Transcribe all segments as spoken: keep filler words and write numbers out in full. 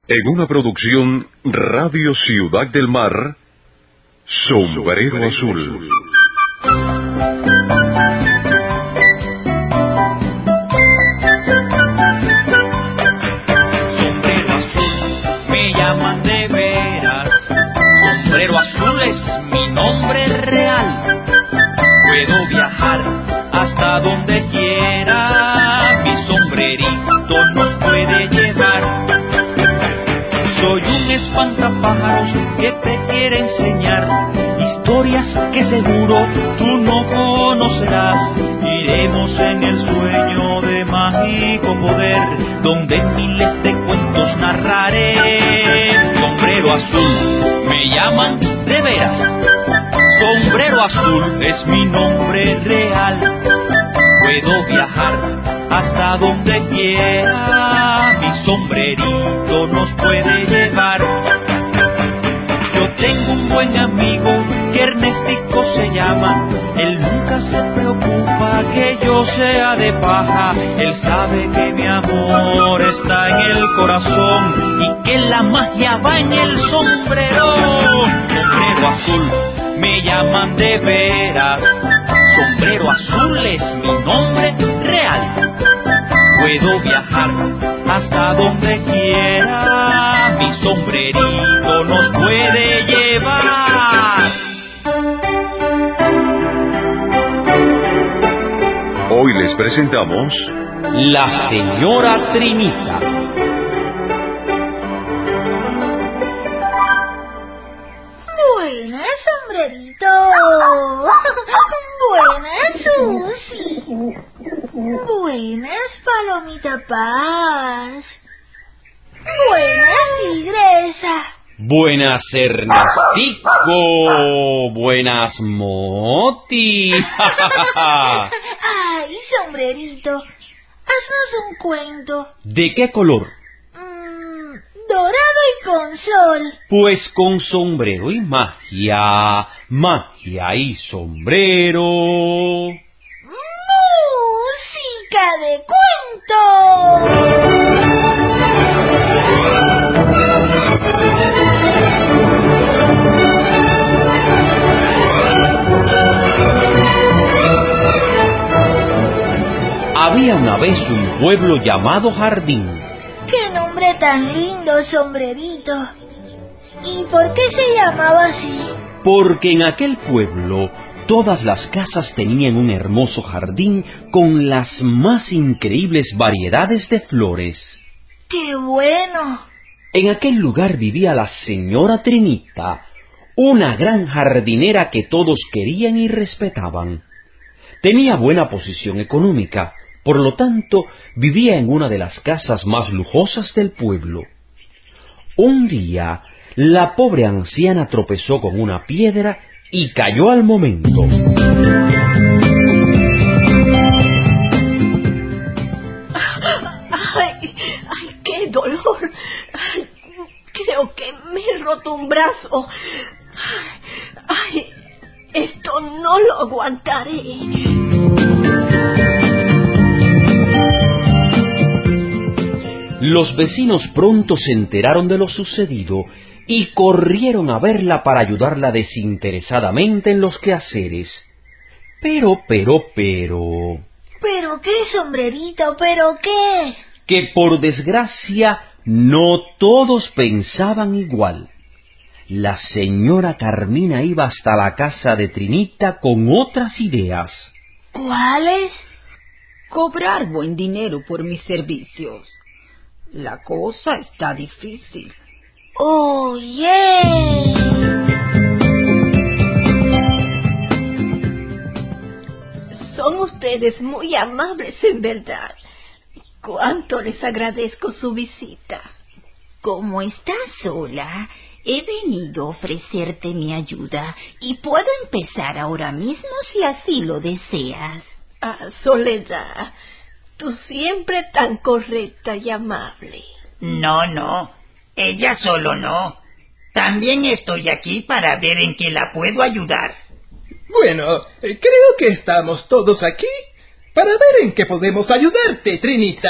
En una producción Radio Ciudad del Mar, Sombrero Azul. Sombrero azul, me llaman de veras. Sombrero azul es mi nombre real. Puedo viajar hasta donde quiera. Mi sombrerito nos puede llevar. Soy un espantapájaros que te quiere enseñar historias que seguro tú no conocerás. Iremos en el sueño de mágico poder, donde miles de cuentos narraré. Sombrero azul, me llaman de veras. Sombrero azul es mi nombre real. Puedo viajar hasta donde quiera. Mi sombrerito nos puede llevar. Yo tengo un buen amigo que Ernestico se llama. Él nunca se preocupa que yo sea de paja. Él sabe que mi amor está en el corazón y que la magia va en el sombrero. Sombrero azul, me llaman de veras. Sombrero azul es mi nombre real. Puedo viajar hasta donde quiera. Mi sombrerito nos puede llevar. Hoy les presentamos La Señora Trinita. Buenas, sombrerito. Buenas, Susi. Buenas, Palomita Paz. Buenas, Tigresa. Buenas, Ernestico. Buenas, Moti. Ay, sombrerito, haznos un cuento. ¿De qué color? Mm, dorado y con sol. Pues con sombrero y magia, magia y sombrero. ¡Música de cuento! Había una vez un pueblo llamado Jardín. ¡Qué nombre tan lindo, sombrerito! ¿Y por qué se llamaba así? Porque en aquel pueblo todas las casas tenían un hermoso jardín con las más increíbles variedades de flores. ¡Qué bueno! En aquel lugar vivía la señora Trinita, una gran jardinera que todos querían y respetaban. Tenía buena posición económica, por lo tanto vivía en una de las casas más lujosas del pueblo. Un día, la pobre anciana tropezó con una piedra y cayó al momento. ¡Ay, ay, qué dolor! Ay, creo que me he roto un brazo. ¡Ay, esto no lo aguantaré! Los vecinos pronto se enteraron de lo sucedido y corrieron a verla para ayudarla desinteresadamente en los quehaceres. Pero, pero, pero... ¿Pero qué, sombrerito? ¿Pero qué? Que por desgracia no todos pensaban igual. La señora Carmina iba hasta la casa de Trinita con otras ideas. ¿Cuáles? Cobrar buen dinero por mis servicios. La cosa está difícil. ¡Oh, yeah! Son ustedes muy amables, en verdad. Cuánto les agradezco su visita. Como estás sola, he venido a ofrecerte mi ayuda y puedo empezar ahora mismo si así lo deseas. Ah, Soledad, tú siempre tan correcta y amable. No, no, ella solo no. También estoy aquí para ver en qué la puedo ayudar. Bueno, creo que estamos todos aquí para ver en qué podemos ayudarte, Trinita.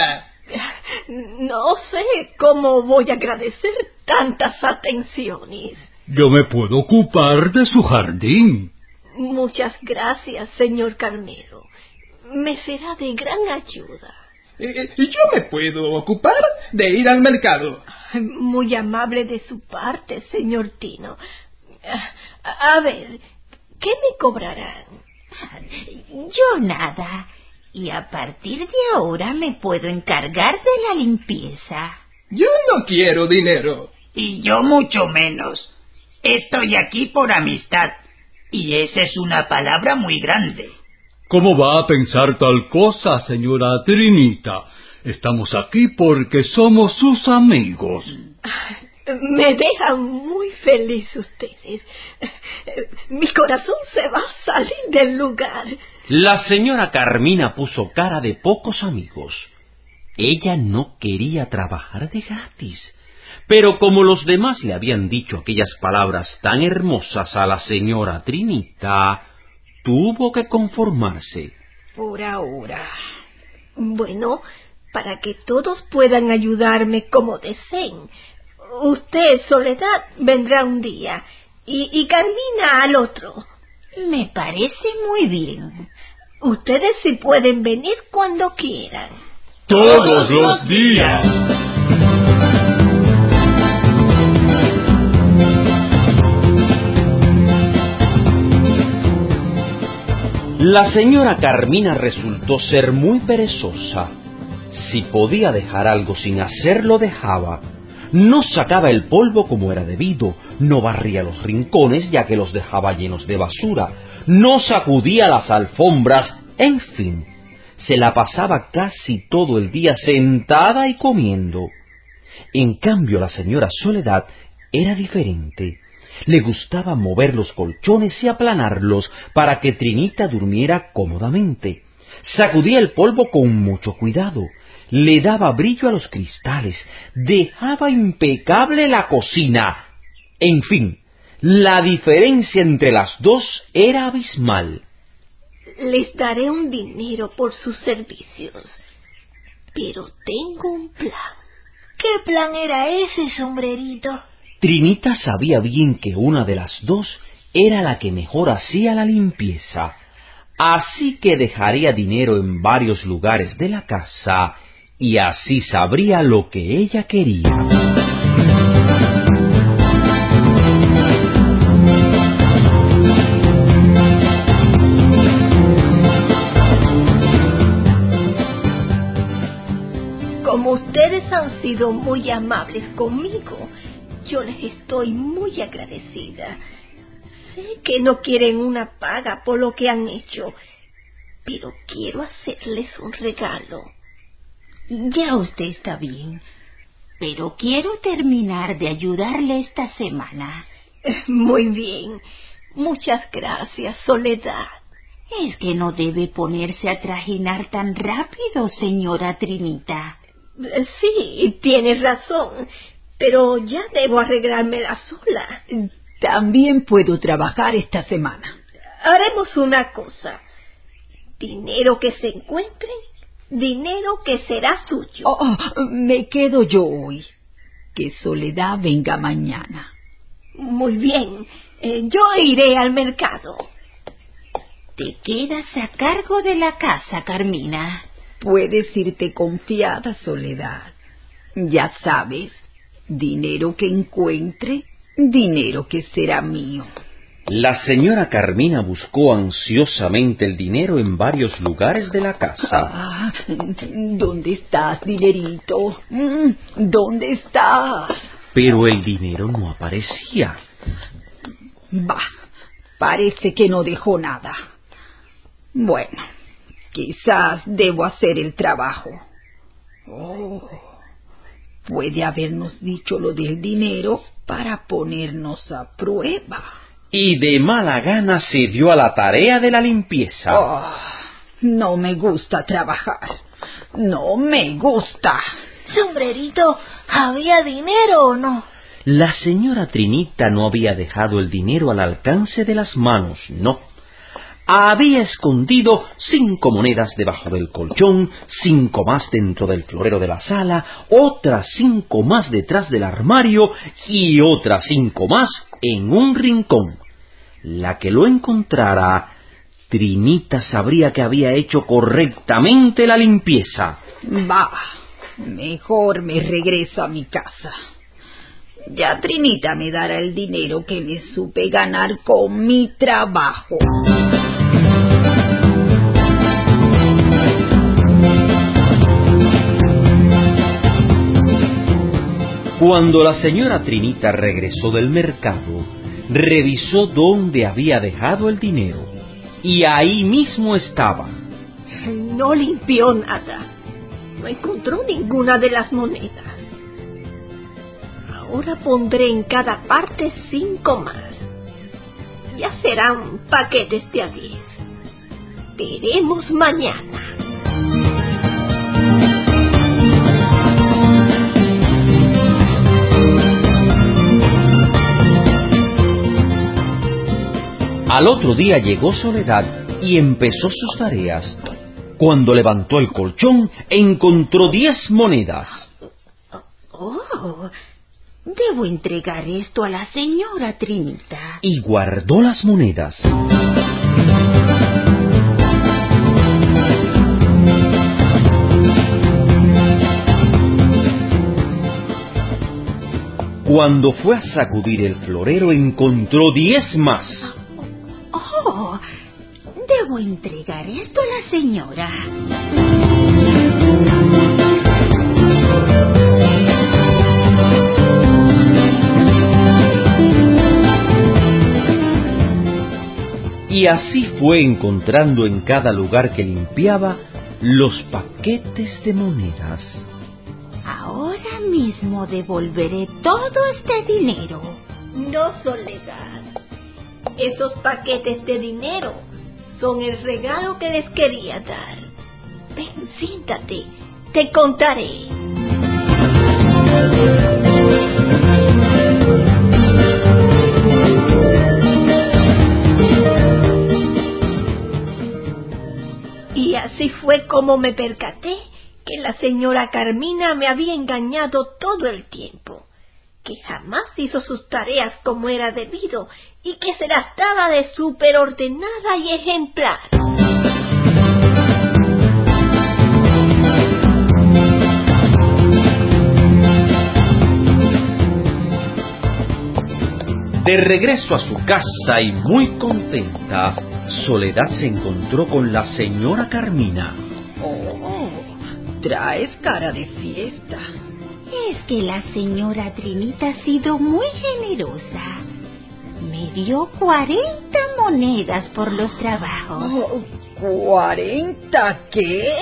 No sé cómo voy a agradecer tantas atenciones. Yo me puedo ocupar de su jardín. Muchas gracias, señor Carmelo. Me será de gran ayuda. Eh, yo me puedo ocupar de ir al mercado. Muy amable de su parte, señor Tino. A, a ver, ¿qué me cobrarán? Yo nada. Y a partir de ahora me puedo encargar de la limpieza. Yo no quiero dinero. Y yo mucho menos. Estoy aquí por amistad. Y esa es una palabra muy grande. ¿Cómo va a pensar tal cosa, señora Trinita? Estamos aquí porque somos sus amigos. Me dejan muy feliz ustedes. Mi corazón se va a salir del lugar. La señora Carmina puso cara de pocos amigos. Ella no quería trabajar de gratis. Pero como los demás le habían dicho aquellas palabras tan hermosas a la señora Trinita, tuvo que conformarse. Por ahora. Bueno, para que todos puedan ayudarme como deseen. Usted, Soledad, vendrá un día y, y Carmina al otro. Me parece muy bien. Ustedes sí pueden venir cuando quieran. Todos los días. La señora Carmina resultó ser muy perezosa. Si podía dejar algo sin hacer, lo dejaba. No sacaba el polvo como era debido, no barría los rincones ya que los dejaba llenos de basura, no sacudía las alfombras, en fin, se la pasaba casi todo el día sentada y comiendo. En cambio, la señora Soledad era diferente. Le gustaba mover los colchones y aplanarlos para que Trinita durmiera cómodamente. Sacudía el polvo con mucho cuidado. Le daba brillo a los cristales, dejaba impecable la cocina. En fin, la diferencia entre las dos era abismal. Les daré un dinero por sus servicios, pero tengo un plan. ¿Qué plan era ese, sombrerito? Trinita sabía bien que una de las dos era la que mejor hacía la limpieza, así que dejaría dinero en varios lugares de la casa y así sabría lo que ella quería. Como ustedes han sido muy amables conmigo, yo les estoy muy agradecida. Sé que no quieren una paga por lo que han hecho, pero quiero hacerles un regalo. Ya usted está bien, pero quiero terminar de ayudarle esta semana. Muy bien. Muchas gracias, Soledad. Es que no debe ponerse a trajinar tan rápido, señora Trinita. Sí, tienes razón, pero ya debo arreglármela sola. También puedo trabajar esta semana. Haremos una cosa. Dinero que se encuentre, dinero que será suyo. Oh, oh, me quedo yo hoy. Que Soledad venga mañana. Muy bien. Eh, yo iré al mercado. Te quedas a cargo de la casa, Carmina. Puedes irte confiada, Soledad. Ya sabes, dinero que encuentre, dinero que será mío. La señora Carmina buscó ansiosamente el dinero en varios lugares de la casa. Ah, ¿dónde estás, dinerito? ¿Dónde estás? Pero el dinero no aparecía. Bah, parece que no dejó nada. Bueno, quizás debo hacer el trabajo. Oh, puede habernos dicho lo del dinero para ponernos a prueba. Y de mala gana se dio a la tarea de la limpieza. Oh, no me gusta trabajar. No me gusta. Sombrerito, ¿había dinero o no? La señora Trinita no había dejado el dinero al alcance de las manos, no. había escondido cinco monedas debajo del colchón, cinco más dentro del florero de la sala, otras cinco más detrás del armario y otras cinco más en un rincón. La que lo encontrara, Trinita sabría que había hecho correctamente la limpieza. Bah, mejor me regreso a mi casa. Ya Trinita me dará el dinero que me supe ganar con mi trabajo. Cuando la señora Trinita regresó del mercado, revisó dónde había dejado el dinero, y ahí mismo estaba. No limpió nada. No encontró ninguna de las monedas. Ahora pondré en cada parte cinco más. Ya serán paquetes de a diez. Veremos mañana. Al otro día llegó Soledad y empezó sus tareas. Cuando levantó el colchón, encontró diez monedas. Oh, debo entregar esto a la señora Trinita. Y guardó las monedas. Cuando fue a sacudir el florero, encontró diez más. Oh, debo entregar esto a la señora. Y así fue encontrando en cada lugar que limpiaba los paquetes de monedas. Ahora mismo devolveré todo este dinero. No, Soledad. Esos paquetes de dinero son el regalo que les quería dar. Ven, siéntate, te contaré. Y así fue como me percaté que la señora Carmina me había engañado todo el tiempo, que jamás hizo sus tareas como era debido y que se las daba de superordenada y ejemplar. De regreso a su casa y muy contenta, Soledad se encontró con la señora Carmina. Oh, traes cara de fiesta. Es que la señora Trinita ha sido muy generosa. Me dio cuarenta monedas por los trabajos. Oh, ¿Cuarenta qué?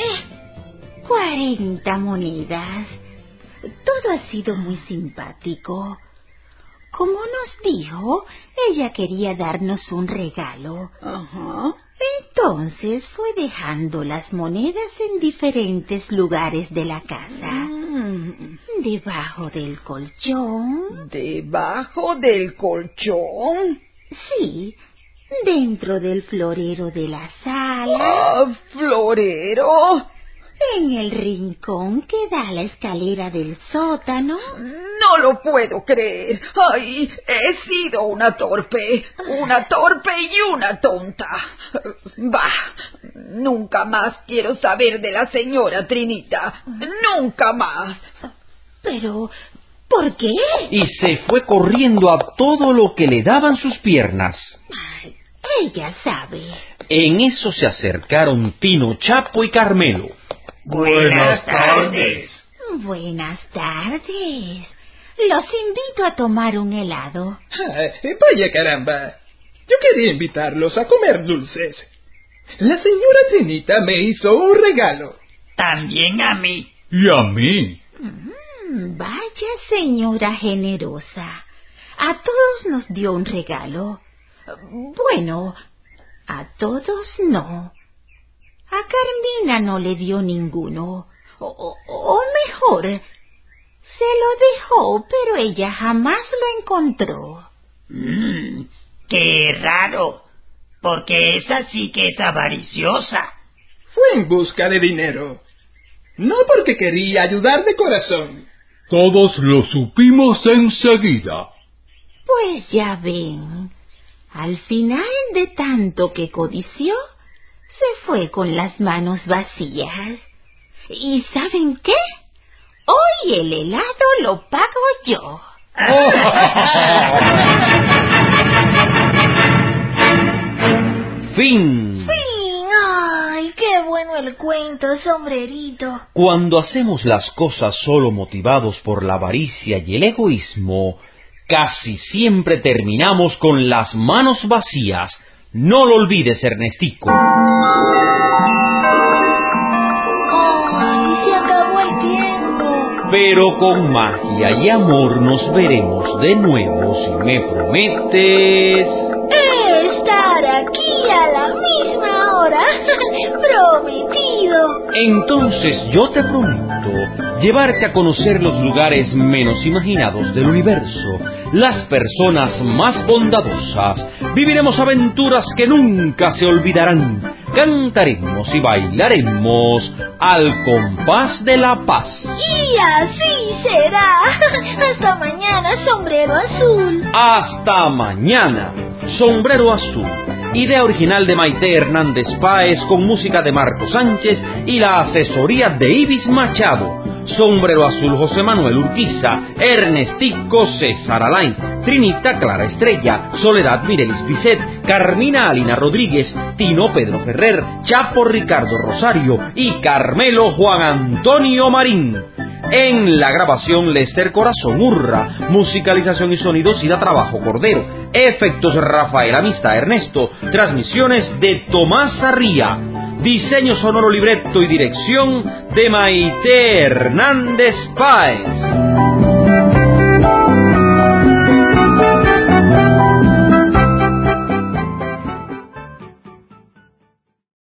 Cuarenta monedas. Todo ha sido muy simpático. Como nos dijo, ella quería darnos un regalo. Ajá. Entonces fue dejando las monedas en diferentes lugares de la casa. Mm. Debajo del colchón. ¿Debajo del colchón? Sí, dentro del florero de la sala. ¡Ah, florero! En el rincón que da a la escalera del sótano. No lo puedo creer. ¡Ay! He sido una torpe. Una torpe y una tonta. Bah, nunca más quiero saber de la señora Trinita. Nunca más. Pero, ¿por qué? Y se fue corriendo a todo lo que le daban sus piernas. Ay, ella sabe. En eso se acercaron Tino, Chapo y Carmelo. Buenas tardes. Buenas tardes. Los invito a tomar un helado. Ay, vaya caramba. Yo quería invitarlos a comer dulces. La señora Trinita me hizo un regalo. También a mí. Y a mí. Mm, vaya señora generosa. A todos nos dio un regalo. Bueno, a todos no. A Carmina no le dio ninguno. O, o, o mejor, se lo dejó, pero ella jamás lo encontró. Mmm, qué raro. porque esa sí que es avariciosa. Fue en busca de dinero, no porque quería ayudar de corazón. Todos lo supimos enseguida. Pues ya ven, al final de tanto que codició, se fue con las manos vacías. ¿Y saben qué? Hoy el helado lo pago yo. Fin. Fin. Ay, qué bueno el cuento, sombrerito. Cuando hacemos las cosas solo motivados por la avaricia y el egoísmo, casi siempre terminamos con las manos vacías. No lo olvides, Ernestico. Ay, se acabó el tiempo. Pero con magia y amor nos veremos de nuevo si me prometes... Estar aquí a la misma hora. Prometido. Entonces yo te prometo llevarte a conocer los lugares menos imaginados del universo, las personas más bondadosas. Viviremos aventuras que nunca se olvidarán. Cantaremos y bailaremos al compás de la paz. Y así será. Hasta mañana, sombrero azul. Hasta mañana, Sombrero Azul. Idea original de Maite Hernández Páez con música de Marco Sánchez y la asesoría de Ibis Machado. Sombrero Azul José Manuel Urquiza, Ernestico César Alain, Trinita Clara Estrella, Soledad Mirelis Bisset, Carmina Alina Rodríguez, Tino Pedro Ferrer, Chapo Ricardo Rosario y Carmelo Juan Antonio Marín. En la grabación Lester Corazón Urra, musicalización y sonidos Ida Trabajo Cordero, efectos Rafael Amistad Ernesto, transmisiones de Tomás Sarría, diseño sonoro, libreto y dirección de Maite Hernández Páez.